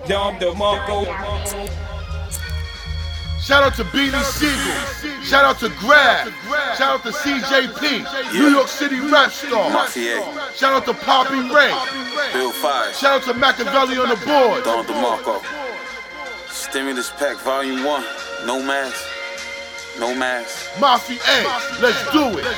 Dom DeMarco. Shout out to Beanie Siegel. Shout out to Grab. Shout out to CJP. New York City rap star. Mafia. Shout out to Poppy Ray. Bill 5. Shout out to Machiavelli on the board. Don DeMarco. Stimulus Pack Volume 1. No mask. No mask. Mafia A. Let's do it.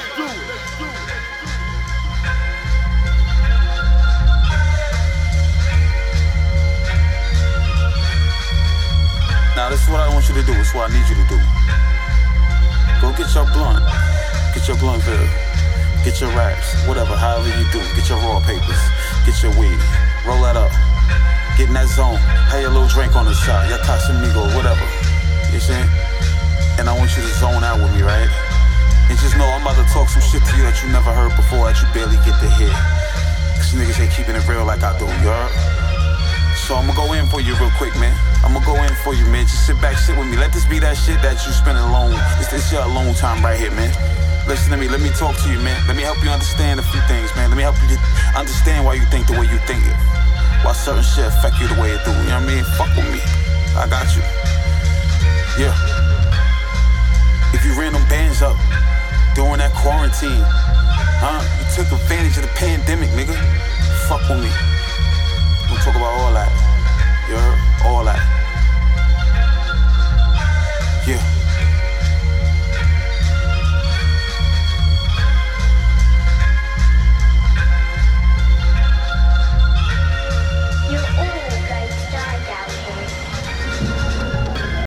Now this is what I want you to do, it's what I need you to do. Go get your blunt. Get your blunt bill. Get your raps, whatever, however you do. Get your raw papers. Get your weed. Roll that up. Get in that zone. Have your little drink on the side. Your Casamigo, whatever. You see? And I want you to zone out with me, right? And just know I'm about to talk some shit to you that you never heard before, that you barely get to hear. Cause niggas ain't keeping it real like I do, you heard? So I'ma go in for you real quick, man. I'ma go in for you, man. Just sit back, sit with me. Let this be that shit that you spending alone. It's your alone time right here, man. Listen to me, let me talk to you, man. Let me help you understand a few things, man. Let me help you to understand why you think the way you think it. Why certain shit affect you the way it do, you know what I mean? Fuck with me, I got you. Yeah. If you ran them bands up during that quarantine, you took advantage of the pandemic, nigga. Fuck with me. We'll talk about all that. You heard? All that.